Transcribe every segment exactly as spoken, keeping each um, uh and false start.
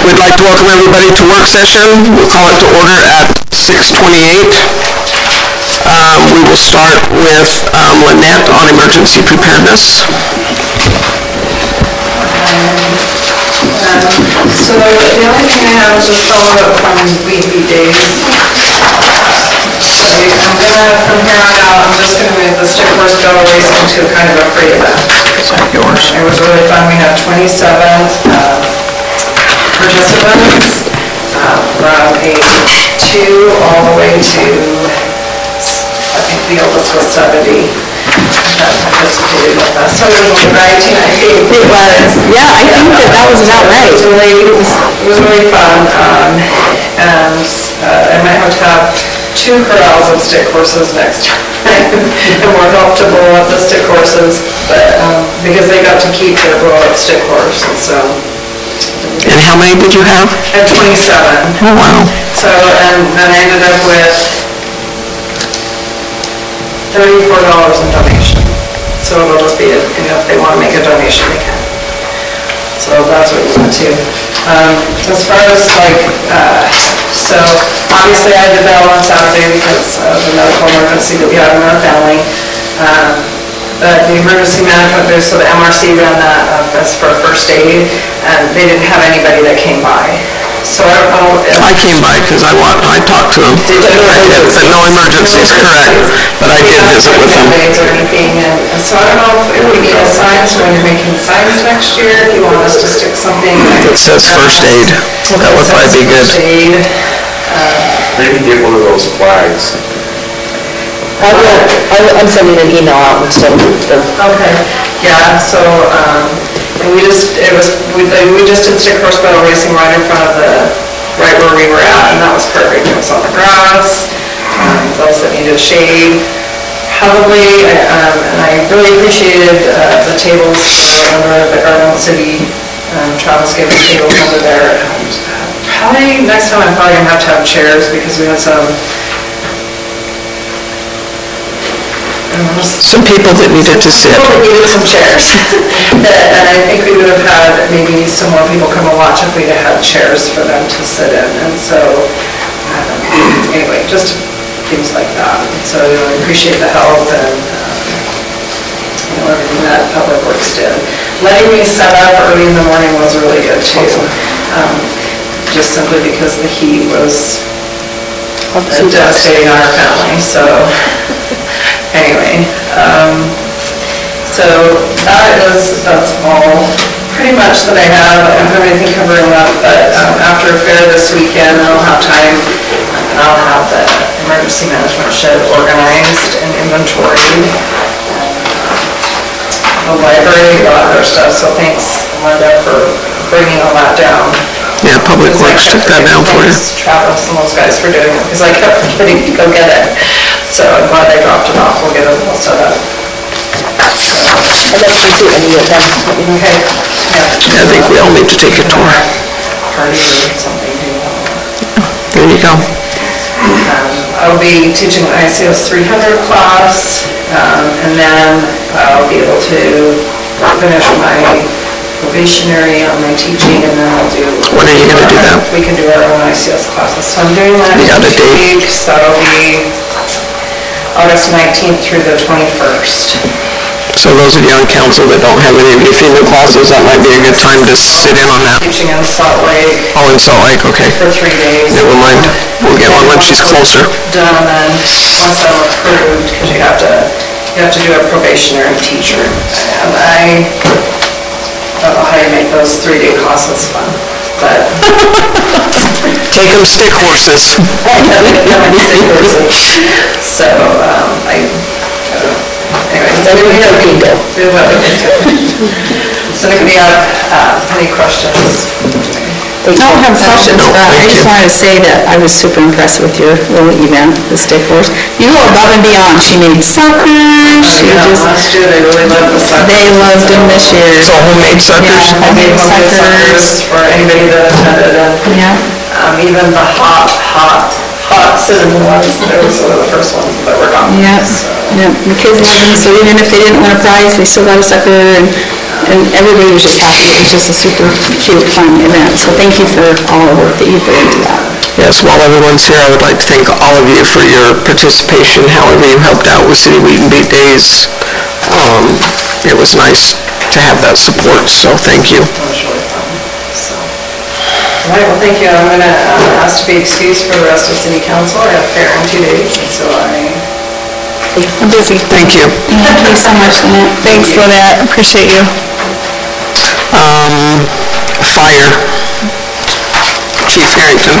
We'd like to welcome everybody to work session. We'll call it to order at six twenty-eight. Um, we will start with um, Lynette on emergency preparedness. Um, so the only thing I have is just follow up from B B days. So I'm gonna, from here on out, I'm just gonna move the stick horse go racing to kind of a free event. Is that yours? It was really fun. We had twenty-seven uh, participants uh, from age two all the way to, I think the oldest was seventy. That participated with us. So it was like nineteen, I think. It was, yeah, I think that that was about right. It was really, it was, it was really fun. Um, and uh, I might have to have two corrals of stick horses next time. And more help to blow up the stick horses, but um, because they got to keep their blow up stick horse, and so. And how many did you have? I had twenty-seven. Oh, wow. So, and then I ended up with thirty-four dollars in donation. So it'll just be, you know, if they want to make a donation, they can. So that's what we went to. Um, as far as like, uh, so obviously I had to bail on Saturday because of the medical emergency that we had in our family. Um, but the emergency management booth, so the M R C ran that uh, as for first aid, and they didn't have anybody that came by. So I don't know if... I came by because I want, I talked to him. Did you? No emergencies, correct. But I did visit with him. Or anything, and and so I don't know if we need a signs when you're making signs next year, if you want us to stick something. It says first aid. That would probably be good. First aid. Maybe get one of those flags. I will, I- I'm sending an email out instead of the... Okay, yeah, so, um, and we just, it was, we, we just did stick horse battle racing right in front of the, right where we were at, and that was perfect. It was on the grass, um, those that needed shade. Probably, um, and I really appreciated uh, the tables under the Garden City, um, Travis gave us tables under there. And probably, next time I'm probably gonna have to have chairs because we had some, I don't know, Some people that needed to sit. people that needed some chairs. That- And I think we would have had maybe some more people come and watch if we'd have had chairs for them to sit in. And so, um, anyway, just things like that. And so, you know, I appreciate the help and, um, you know, everything that Public Works did. Letting me set up early in the morning was really good too. Um, Just simply because the heat was devastating on our family, so. Anyway, um, so that is, that's all pretty much that I have. I don't have anything covering up, but um, after a fair this weekend, I'll have time, and I'll have the emergency management shed organized and inventoried. The library, a lot of their stuff, so thanks, Linda, for bringing all that down. Yeah, Public Works took that down for you. Thanks, Travis and those guys for doing it, because I kept forgetting to go get it. So I'm glad they dropped it off. We'll get it all set up. I'd like to do any of them, let me know. Okay. I think we all need to take a tour. Party or something. Do you want? There you go. Um, I'll be teaching the I C S three hundred class, um, and then I'll be able to finish my probationary on my teaching, and then I'll do... When are you going to do that? We can do our own I C S classes. So I'm doing that You got in a two date? weeks. That'll be August nineteenth through the twenty-first. So those of you on council that don't have any of your female classes, that might be a good time to sit in on that. Teaching in Salt Lake Oh, in Salt Lake, okay. for three days. Never mind. We'll get one when she's closer. Done, and once I'm approved, because you have to, you have to do a probationary teacher. And I don't know how you make those three-day classes fun, but. Take them stick horses. So, um, I, I don't know. Anyway, so Then we have bingo. we have other things to do. So if you have uh, any questions? I don't have questions, but I just wanted to say that I was super impressed with your little event, the stick horse. You go above and beyond. She made suckers, she Yeah, just, last year they really loved the suckers. they loved them this year. So homemade Yeah, suckers? homemade Homemade suckers. suckers for anybody that attended, and Yeah. um, even the hot, hot, hot cinnamon ones, those were the first ones that were gone. Yep, So, yep, the kids loved them, so even if they didn't win a prize, they still got a sucker, and and everybody was just happy. It was just a super cute, fun event, so thank you for all the work that you put into that. Yes, while everyone's here, I would like to thank all of you for your participation, however you helped out with City Weed and Beat Days. Um, It was nice to have that support, so thank you. It was really fun, so. All right, well, thank you. I'm going to ask to be excused for the rest of city council. I have fair in two days, and so I... I'm busy. Thank you. Thank you so much, Lynette. Thanks, Lynette, appreciate you. Um, Fire. Chief Harrington.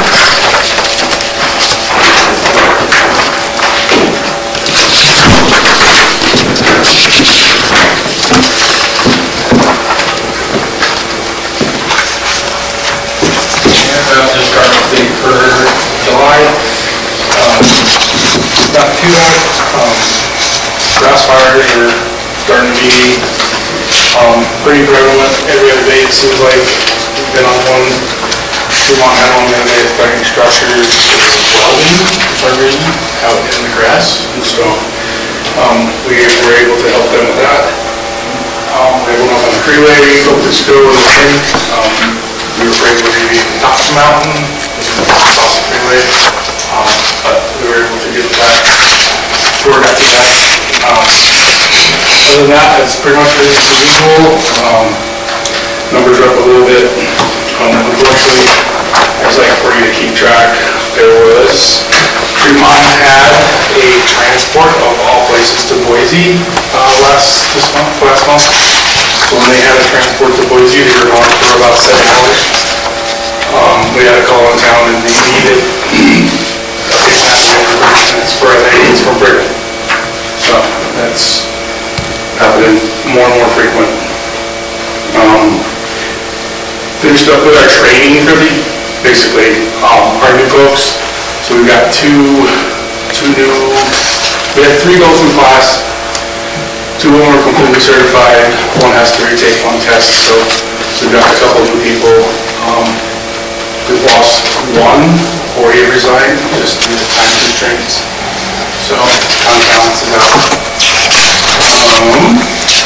About just our update for July. Um, Not too bad. Um, Grass fires are starting to be um, pretty prevalent every other day, it seems like. We've been on one, Fremont had one the other day, affecting structures, welding for some reason, out in the grass. And so um, we were able to help them with that. Um, We went up on the freeway, go to school in the rain. Um, We were afraid we were going to be top of the mountain, across the freeway, um, but we were able to get that sorted after that. Um, Other than that, it's pretty much business as usual. Um, Numbers are up a little bit. Um, Unfortunately, there's like for you to keep track, there was, Fremont had a transport of all places to Boise uh, last, this month, last month. So when they had a transport to Boise, they were gone for about seven hours. Um, we had a call in town and they needed a big passenger, and it's for, I think it's from Britain. So that's happening more and more frequent. Um, finished up with our training for the, basically, um, our new folks. So we've got two, two new, we had three go through class. Two of them are completely certified, one has to retake one test, so we've got a couple new people. Um, we've lost one, or he resigned, just due to time constraints. So, kind of balances out. Um,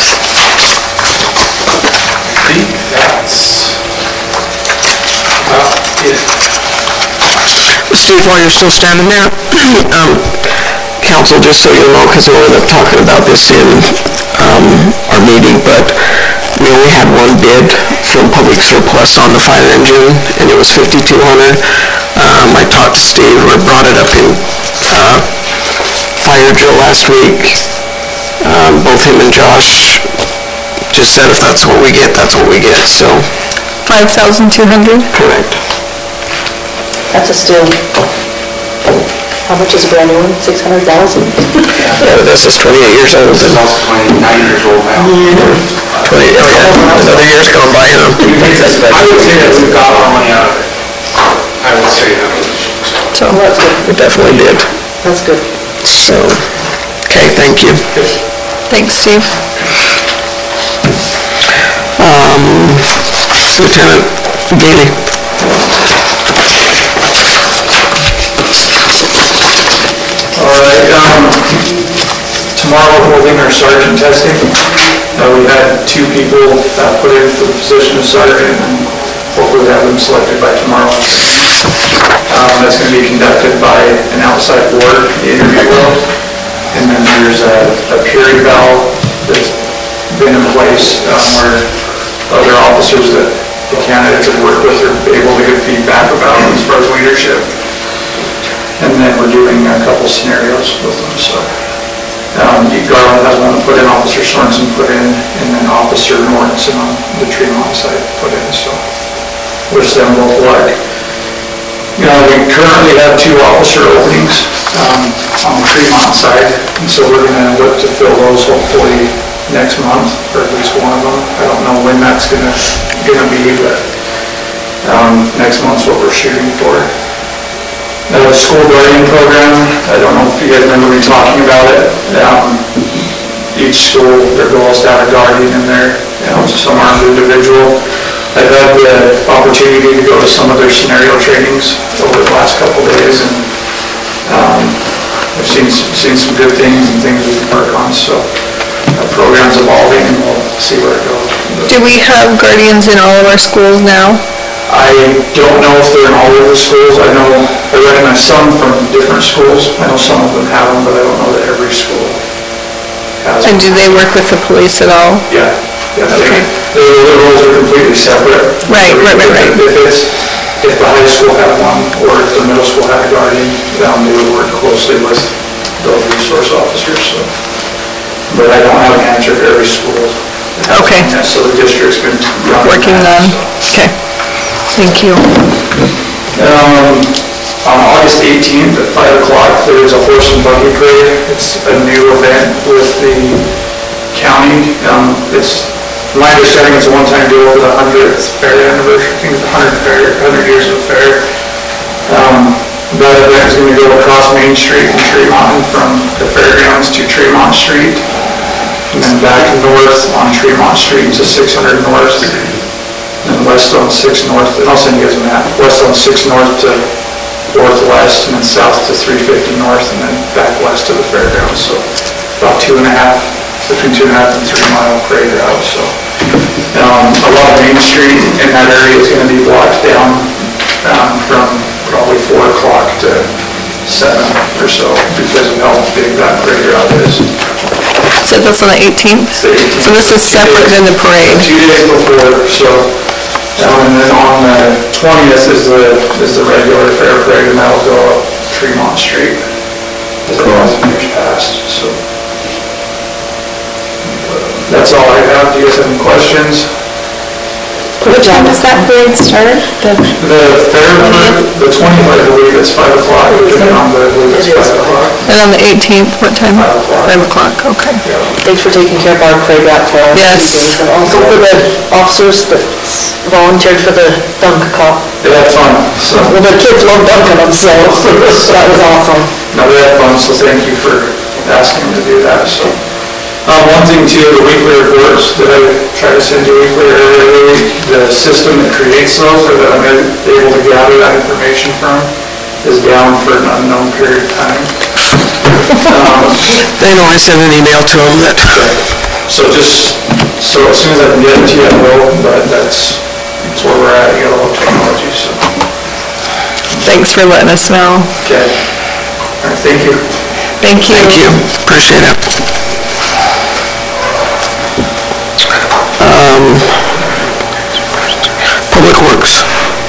I think that's about it. Steve, while you're still standing there, um, council, just so you know, because we ended up talking about this in um, our meeting, but we only had one bid from Public Surplus on the fire engine, and it was fifty-two hundred dollars. Um, I talked to Steve, or brought it up in uh, fire drill last week. Um, both him and Josh just said if that's what we get, that's what we get, so. five thousand two hundred? Correct. That's a steal. How much is a brand new one? Six hundred thousand? Yeah, this is twenty-eight years old. This is also twenty-nine years old now. twenty, oh yeah, another year's gone by, huh? I would say that we've got our money out of it. I would say that. So, we definitely did. That's good. So, okay, thank you. Thanks, Steve. Um, Lieutenant Gailey. All right, um, tomorrow we're holding our sergeant testing. Uh, we've had two people uh, put in for the position of sergeant, and hopefully have them selected by tomorrow. Um, that's going to be conducted by an outside board, the interview will. And then there's a, a peer eval that's been in place um, where other officers that the candidates have worked with are able to give feedback about as far as leadership. And then we're doing a couple scenarios with them, so. Um, Garland has one put in, Officer Sorensen put in, and then Officer Nortonson on the Tremont side put in, so. Wish them both luck. You know, we currently have two officer openings, um, on the Tremont side, and so we're gonna look to fill those hopefully next month, or at least one of them. I don't know when that's gonna, gonna be, but, um, next month's what we're shooting for. Uh, the school guardian program, I don't know if you guys remember me talking about it. Um, each school, their goal is to have a guardian in there, you know, some armed individual. I've had the opportunity to go to some of their scenario trainings over the last couple of days, and um, I've seen, seen some good things and things we can work on, so the program's evolving, and we'll see where it goes. Do we have guardians in all of our schools now? I don't know if they're in all of the schools. I know, I recognize some from different schools. I know some of them have them, but I don't know that every school has them. And do they work with the police at all? Yeah, yeah, they, Okay. the the roles are completely separate. Right, right, right, right. If it's, if the high school had one, or if the middle school had a guardian, then they would work closely with those resource officers, so. But I don't have an answer for every school. Okay. Yeah, so the district's been running Working that, on, so. okay. Thank you. Um, on August eighteenth at five o'clock, there's a horse and buggy parade. It's a new event with the county. Um, it's, my understanding, it's a one-time deal for the hundredth fair anniversary, I think it's the hundredth fair, hundred years of the fair. Um, that event is gonna go across Main Street in Tremont, from the fairgrounds to Tremont Street, and then back north on Tremont Street to six hundred North, and west on six North, and I'll send you guys a map, west on six North to northwest, and then south to three fifty North, and then back west to the fairgrounds, so about two and a half, between two and a half and three mile parade route, so. Um, a lot of Main Street in that area is gonna be blocked down, um, from probably four o'clock to seven or so, because of how big that parade route is. So that's on the eighteenth? It's the eighteenth. So this is separate than the parade? Two days before, so, um, and then on the twentieth is the, is the regular fair parade, and that'll go up Tremont Street, as it has in years past, so. That's all I have. Do you guys have any questions? What time does that parade start? The- The fair, the twentieth, I believe, it's five o'clock, depending on the, I believe it's five o'clock. And on the eighteenth, what time? Five o'clock. Five o'clock, okay. Thanks for taking care of our parade route for us. Yes. And also for the officers that volunteered for the dunk call. They had fun, so. Well, the kids love dunking them, so that was awesome. No, they had fun, so thank you for asking them to do that, so. Um, one thing too, the weekly reports that I try to send you weekly or every week, the system that creates those, or that I'm able to gather that information from, is down for an unknown period of time. Um, They know I sent an email to them that, So just, so as soon as I can get it to you, I will, but that's, that's where we're at, you got a little technology, so. Thanks for letting us know. Okay. All right, thank you. Thank you. thank you, appreciate it. Um, Public Works.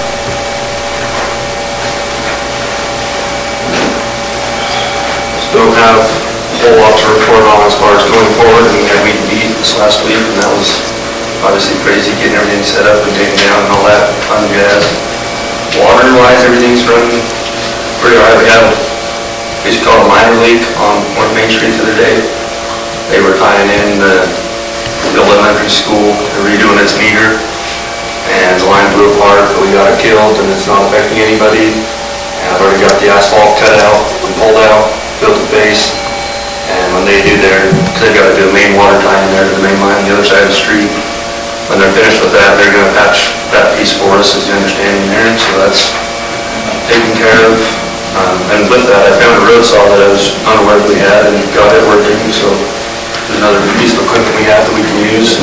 Don't have a whole lot to report on as far as going forward, and we had weed and beat this last week, and that was obviously crazy, getting everything set up and taken down and all that fun jazz. Water-wise, everything's running pretty all right. We had, we used to call it a minor leak on North Main Street the other day. They were tying in the the elementary school, redoing its meter, and the line blew apart, but we got it killed, and it's not affecting anybody. And I've already got the asphalt cut out and pulled out, built a base, and when they do their, because they've got to do a main water tie in there to the main line on the other side of the street. When they're finished with that, they're gonna patch that piece for us, is the understanding there, so that's taken care of. Um, and with that, I found a road saw that I was unaware that we had, and got it working, so there's another piece of equipment we have that we can use.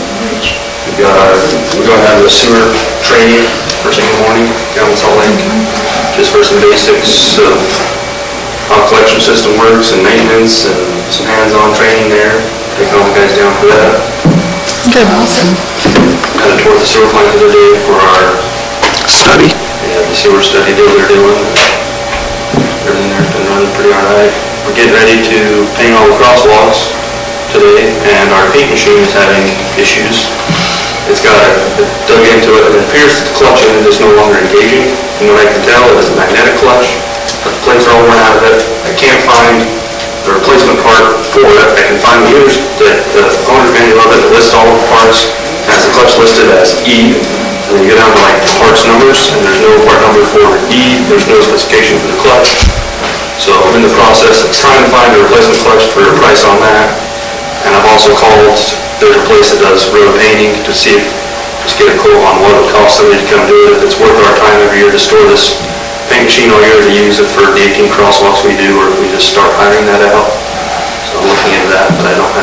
We've got our, we're going to have a sewer training first thing in the morning down in Salt Lake, just for some basics of how the collection system works and maintenance, and some hands-on training there, taking all the guys down for that. Good. Awesome. Kind of toward the sewer plant the other day for our, Study. yeah, the sewer study deal they're doing. Everything there's been running pretty all right. We're getting ready to paint all the crosswalks today, and our paint machine is having issues. It's got, it dug into it, and it appears that the clutch in it is no longer engaging. From what I can tell, it is a magnetic clutch, but the plates are all worn out of it. I can't find the replacement part for it. I can find the users, that the owner's manual of it that lists all of the parts, has the clutch listed as E, and then you go down to like the parts numbers, and there's no part number for E, there's no specification for the clutch. So I'm in the process of trying to find a replacement clutch for a price on that. And I've also called, there's a place that does road painting to see if, just get a quote on what it would cost somebody to come do it, if it's worth our time every year to store this paint machine all year to use it for the eighteen crosswalks we do, or if we just start hiring that out. So I'm looking into that, but I don't have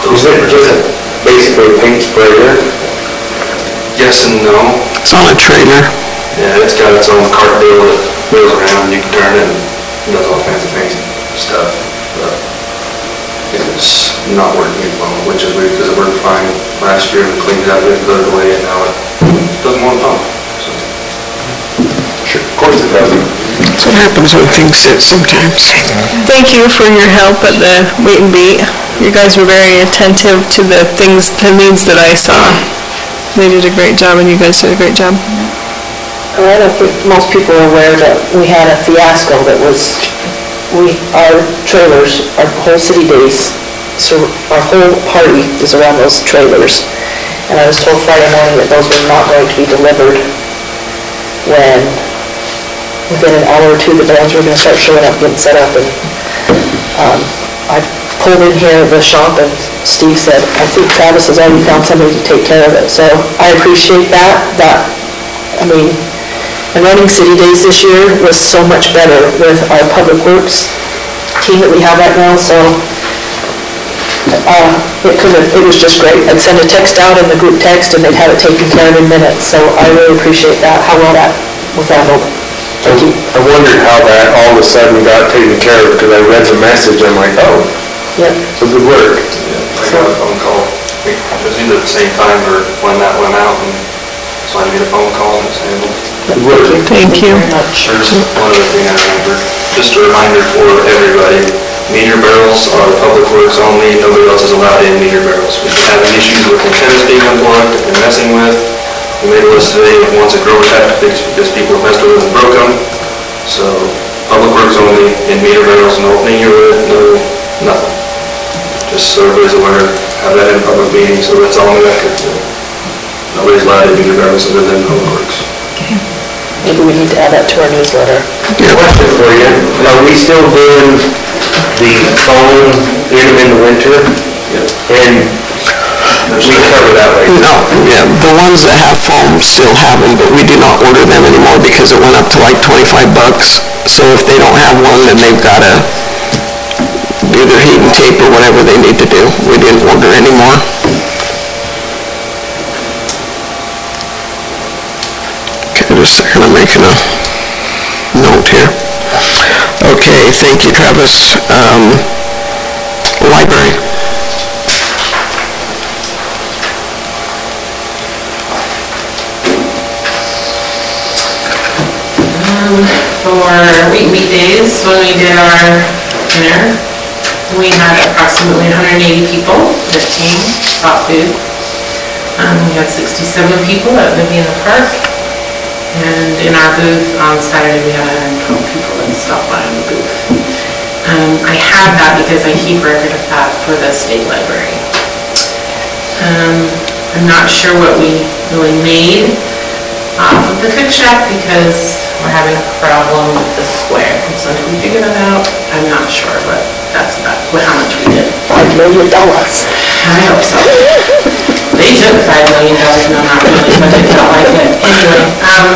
those Is it numbers. just basically a paint sprayer? Yes and no. It's on a trailer. Yeah, it's got its own cart wheel that wheels around, you can turn it and does all kinds of fancy stuff. But it's not working at the moment, which is weird because it worked fine last year and cleaned it out, we put it away, and now it doesn't want to pump. So, Sure, of course it doesn't. That's what happens when things sit sometimes. Thank you for your help at the meet and beat. You guys were very attentive to the things, the needs that I saw. They did a great job, and you guys did a great job. I don't think most people are aware that we had a fiasco that was, we, our trailers, our whole city days, so our whole party is around those trailers. And I was told Friday morning that those were not going to be delivered when, within an hour or two, the bands were gonna start showing up, getting set up, and, um, I pulled in here at the shop and Steve said, I think Travis has already found somebody to take care of it, so I appreciate that, that, I mean, and running City Days this year was so much better with our Public Works team that we have right now, so, uh, it could have, it was just great. I'd send a text out in the group text and they'd have it taken care of in minutes, so I really appreciate that, how well that was handled. Thank you. I wondered how that all of a sudden got taken care of, because I read the message, I'm like, oh, Yep. so good work. yeah, I got a phone call. It was either at the same time or when that went out, and so I made a phone call and it's handled. Good work. Thank you. very much. There's one other thing I remember, just a reminder for everybody, meter barrels are Public Works only, nobody else is allowed in meter barrels. If you're having issues with antennas being unplugged and messing with, we made a list today of ones that growers have to fix because people messed with them and broke them. So, Public Works only, in meter barrels, no opening your lid, no, nothing. Just so everybody's aware, have that in a public meeting, so that's all on the record. Nobody's allowed in meter barrels other than Public Works. Maybe we need to add that to our newsletter. Question for you, are we still doing the phone in them in the winter? And we cover that way? No, yeah, the ones that have foam still have them, but we do not order them anymore because it went up to like twenty-five bucks. So if they don't have one, then they've gotta do their heat and tape or whatever they need to do. We didn't order anymore. Okay, just a second, I'm making a note here. Okay, thank you, Travis. Um, library. For Wheat and Meat Days, when we did our dinner, we had approximately one hundred eighty people that came, bought food. Um, we had sixty-seven people at Vivian Park, and in our booth on Saturday, we had one hundred twelve people that stopped by in the booth. Um, I have that because I keep record of that for the state library. Um, I'm not sure what we really made off of the cook shack because we're having a problem with the square. And so until we figure that out, I'm not sure, but that's about how much we did. Five million dollars. I hope so. They took five million dollars, no, not really, but it felt like it. Anyway, um,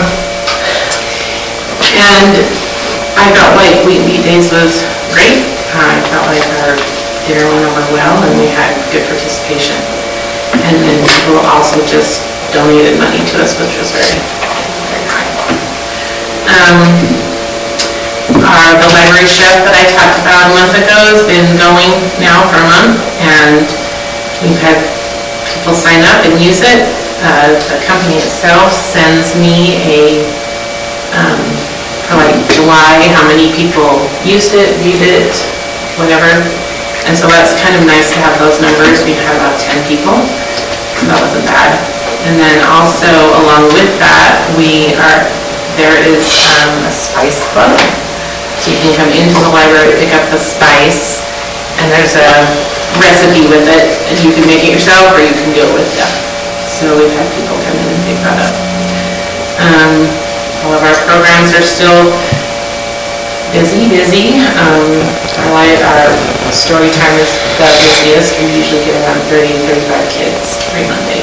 and I felt like Wheat and Meat Days was great. I felt like our dinner went over well and we had good participation. And then people also just donated money to us, which was very, very kind. Um, our, the library chef that I talked about a month ago has been going now for a month, and we've had people sign up and use it. Uh, the company itself sends me a, um, for like July, how many people used it, viewed it, whatever. And so that's kind of nice to have those numbers. We've had about ten people, so that wasn't bad. And then also, along with that, we are, there is um, a spice club. So you can come into the library, pick up the spice, and there's a recipe with it, and you can make it yourself or you can do it with them. So we've had people come in and pick that up. Um, all of our programs are still busy, busy. Um, our, li- our story time is the busiest. We usually get around thirty, thirty-five kids every Monday.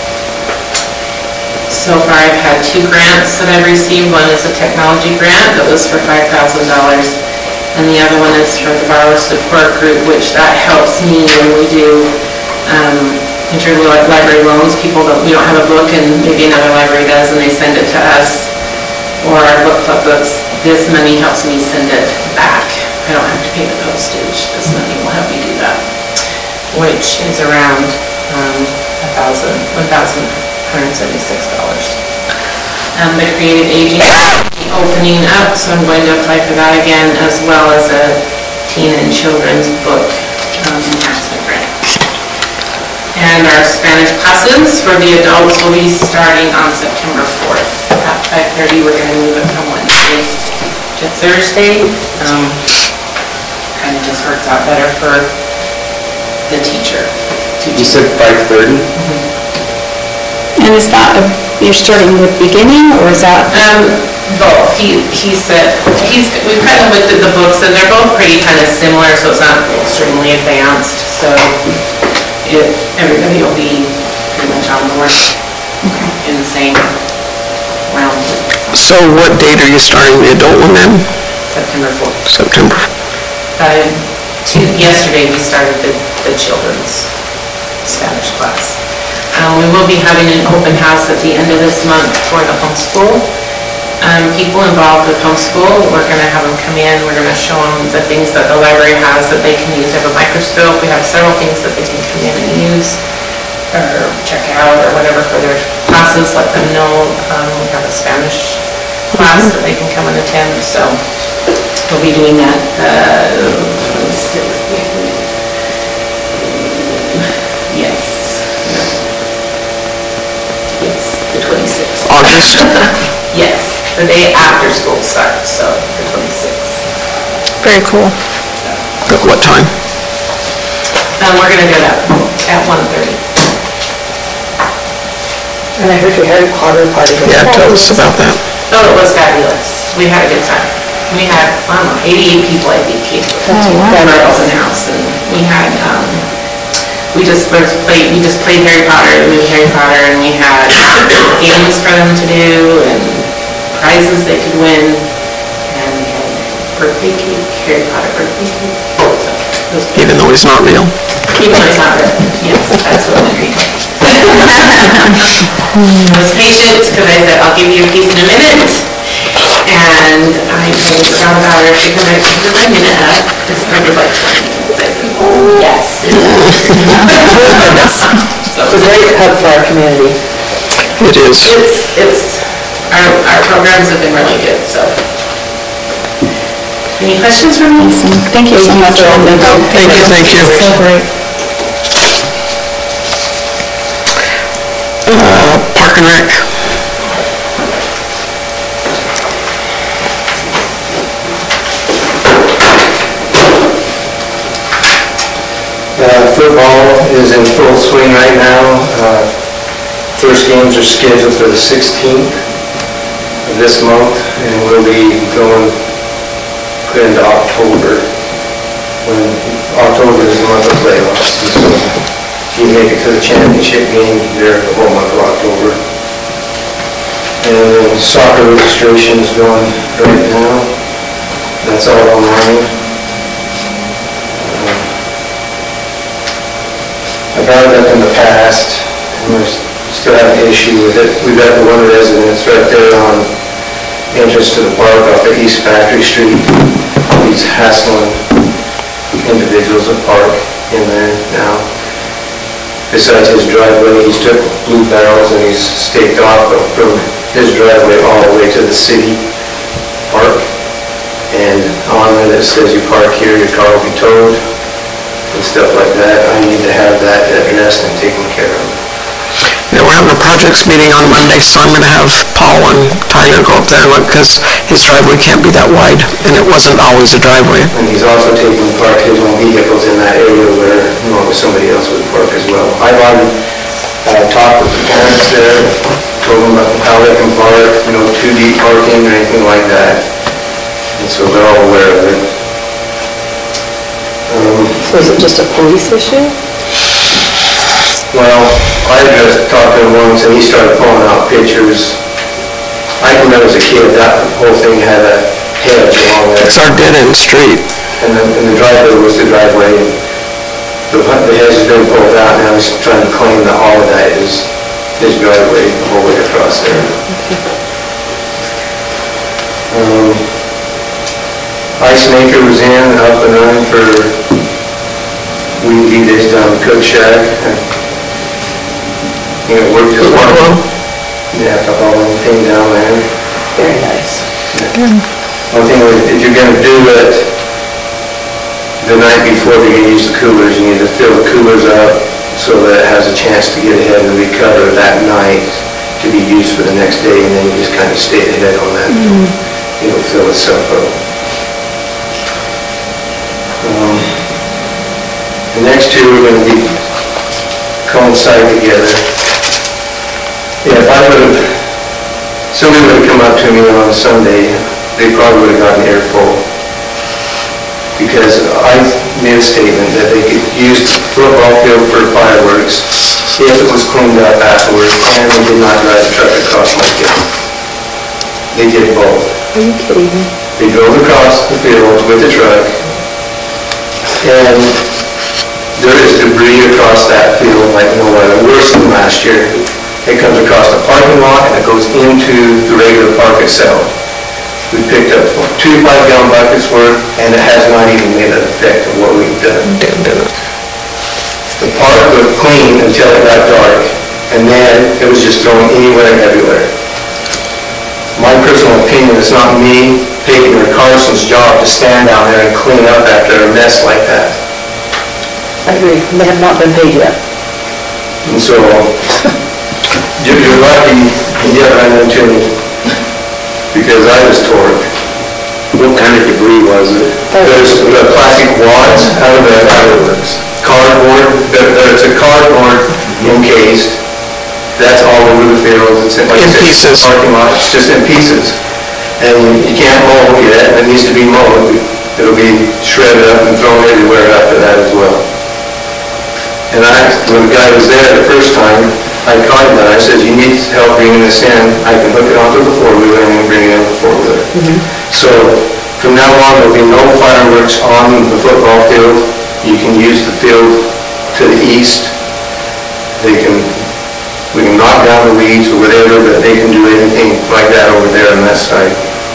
So far, I've had two grants that I've received. One is a technology grant that was for five thousand dollars, and the other one is for the borrower support group, which that helps me when we do um, in terms of like library loans, people that, we don't have a book and maybe another library does and they send it to us, or our book club books, this money helps me send it back. I don't have to pay the postage. This money will help me do that, which is around um, one thousand one thousand one hundred seventy-six dollars. Um, the creative aging opening up, so I'm going to apply for that again, as well as a teen and children's book um, enhancement grant. And our Spanish classes for the adults will be starting on September fourth. At five thirty, we're going to move it from Wednesday to Thursday. Um, kind of just works out better for the teacher. You said five thirty? And is that, a- you're starting with beginning, or is that? Um, both. He, he said, he's, we've kind of looked at the books, and they're both pretty kind of similar, so it's not extremely advanced, so it, everybody will be pretty much on board in the same realm. So what date are you starting the adult one then? September fourth. September. Uh, two, yesterday we started the, the children's Spanish class. Um, we will be having an open house at the end of this month for the homeschool. Um, people involved with homeschool, we're gonna have them come in, we're gonna show them the things that the library has that they can use. They have a microscope, we have several things that they can come in and use, or check out, or whatever for their classes, let them know. Um, we have a Spanish class that they can come and attend, so we'll be doing that, uh, yes. Yes, the twenty-sixth. August? Yes, the day after school starts, so the twenty-sixth. Very cool. At what time? Um, we're gonna do that at one thirty. And I heard your Harry Potter party. Yeah, tell us about that. Oh, it was fabulous. We had a good time. We had, I don't know, eighty-eight people, I think, came to our open house, and we had, um, we just was played, we just played Harry Potter, we moved Harry Potter, and we had games for them to do, and prizes they could win, and we had birthday cake, Harry Potter birthday cake. So, it was good. Even though he's not real. Even though it's not real, yes, that's what I agreed. I was patient, because I said, I'll give you a piece in a minute, and I told the granddaughter, she could have given my minute up, because I was like twenty minutes. I said, oh, yes. So It's a great hub for our community. It is. It's, it's, our, our programs have been really good, so. Any questions for me? Thank you so much, Linda. Thank you, thank you. So great. Uh, Park and Rec. Uh, Football is in full swing right now. Uh, First games are scheduled for the sixteenth of this month, and we'll be going put into October, when October is the month of playoffs. And so if you make it to the championship game, there the whole month of October. And then soccer registration is going right now. That's all online. Uh, I brought it up in the past, and we still have an issue with it. We've got the one residence right there on entrance to the park off of East Factory Street. He's hassling individuals that park in there now. Besides his driveway, he's took blue barrels and he's staked off from his driveway all the way to the city park. And on there that says you park here, your car will be towed and stuff like that. I need to have that addressed and taken care of. Yeah, we're having a projects meeting on Monday, so I'm gonna have Paul and Tyler go up there and look, because his driveway can't be that wide, and it wasn't always a driveway. And he's also taking park his own vehicles in that area where normally somebody else would park as well. I've already uh, talked with the parents there, told them about how they can park, you know, too deep parking or anything like that. And so they're all aware of it. Um, So is it just a police issue? Well, I just talked to him once and he started pulling out pictures. I can remember as a kid, that whole thing had a hedge along there. It's our dead-end street. And the, and the driveway was the driveway. And the the hedge has been pulled out, now he's trying to claim that all of that is his driveway, the whole way across there. Um, Ice maker was in, up and running for weed eat days down in Cook Shack. You know, worked just well. Yeah, a couple of them came down there. Very nice. One thing, if you're gonna do it the night before, if you're gonna use the coolers, you need to fill the coolers up so that it has a chance to get ahead and recover that night to be used for the next day, and then you just kind of stay ahead on that. It'll fill itself up. Um, The next two are gonna be coincide together. Yeah, if I would've, somebody would've come up to me on Sunday, they probably would've gotten an earful. Because I made a statement that they could use the football field for fireworks if it was cleaned up afterwards, and they did not drive the truck across my field. They did both. Are you kidding me? They drove across the field with the truck, and there is debris across that field like no other, worse than last year. It comes across the parking lot and it goes into the regular park itself. We picked up two five-gallon buckets worth, and it has not even made an effect of what we've done. The park was clean until it got dark, and then it was just thrown anywhere and everywhere. My personal opinion, it's not me, Peyton or Carson's job to stand down there and clean up after a mess like that. I agree, they have not been paid yet. And so, you're you're lucky you didn't run into me, because I was torqued. What kind of debris was it? There's the plastic wads out of the fireworks. Cardboard, there- there's a cardboard encased, that's all over the fields. It's in like In six pieces. parking lots, just in pieces. And you can't mow yet, it needs to be mowed. It'll be shredded up and thrown everywhere after that as well. And I, when the guy was there the first time, I called him and I said, you need help bringing this in, I can hook it onto the four-wheeler and bring it in the four-wheeler. So, from now on, there'll be no fireworks on the football field. You can use the field to the east. They can, we can knock down the weeds or whatever, but they can do anything like that over there on that side.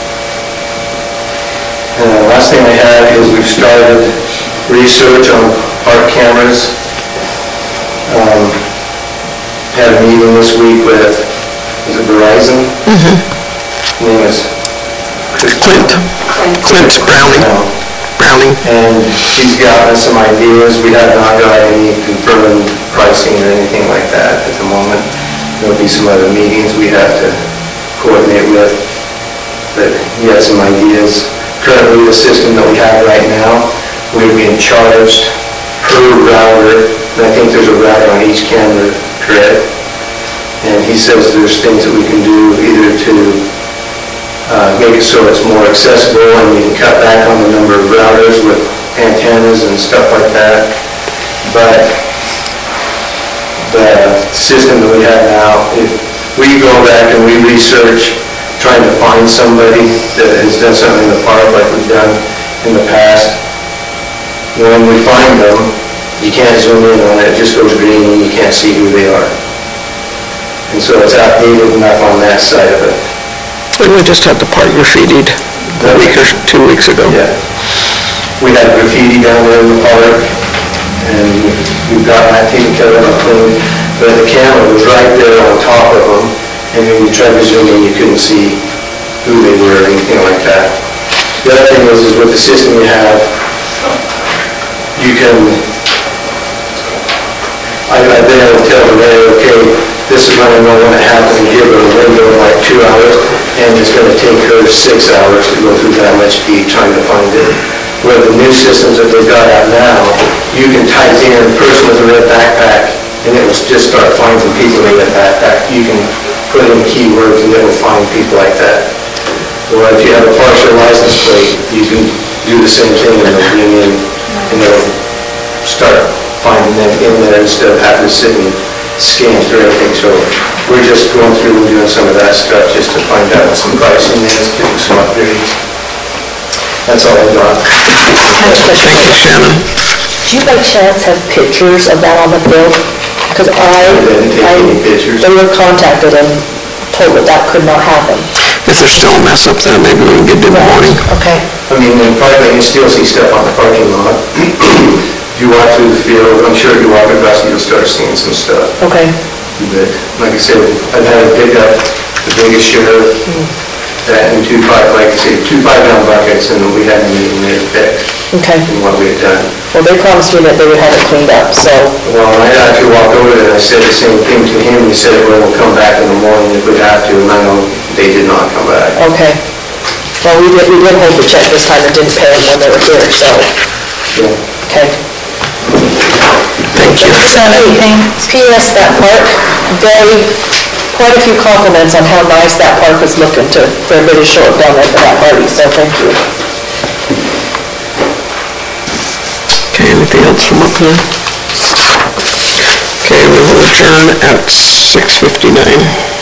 And the last thing I have is we've started research on park cameras. Um, Had a meeting this week with, is it Verizon? Mm-hmm. Name is Clint, Clint Browning, Browning. And he's gotten us some ideas. We have not got any confirmed pricing or anything like that at the moment. There'll be some other meetings we have to coordinate with, but he has some ideas. Currently, the system that we have right now, we're being charged per router, and I think there's a router on each camera, correct? And he says there's things that we can do either to uh, make it so it's more accessible, and we can cut back on the number of routers with antennas and stuff like that. But the system that we have now, if we go back and we research trying to find somebody that has done something in the park like we've done in the past, when we find them, you can't zoom in on it, it just goes green and you can't see who they are. And so it's outdated enough on that side of it. And we just had the park graffitied a week or two weeks ago. Yeah. We had graffiti down there in the park, and we've got that taken care of and cleaned, but the camera was right there on top of them, and when you tried to zoom in, you couldn't see who they were or anything like that. The other thing is, is with the system you have, you can, I- I've been able to tell the mayor, okay, this is when I know when it happened, and give her a window of like two hours, and it's gonna take her six hours to go through that much feed trying to find it. Where the new systems that they've got out now, you can type in person with a red backpack, and it will just start finding people in that backpack. You can put in keywords, and it will find people like that. Or if you have a partial license plate, you can do the same thing, and it'll bring in, and it'll start finding them in there instead of having to sit and scan through everything. So we're just going through and doing some of that stuff just to find out what some pricing is, do some upgrades. That's all I got. Thank you, Shannon. Do you by chance have pictures of that on the bill? Because I, didn't take I, any pictures. they were contacted and told that that could not happen. If there's still a mess up there, maybe we can get to the morning. Okay. I mean, in private, you still see stuff on the parking lot. If you walk through the field, I'm sure if you walk across, you'll start seeing some stuff. Okay. But, like I said, I've had to pick up the biggest share, that and two five, like I say, two five-gallon buckets, and we hadn't even made it fixed Okay. in what we had done. Well, they promised me that they would have it cleaned up, so, Well, I actually walked over there and I said the same thing to him. He said, well, we'll come back in the morning if we have to, and I know they did not come back. okay. Well, we did, we did hold the check this time and didn't pay them when they were here, so, Yeah. okay. Thank you. Is that anything? P S that park, very, quite a few compliments on how nice that park is looking to, for everybody to show up down there for that party, so thank you. Okay, anything else from up there? Okay, we will adjourn at six fifty-nine.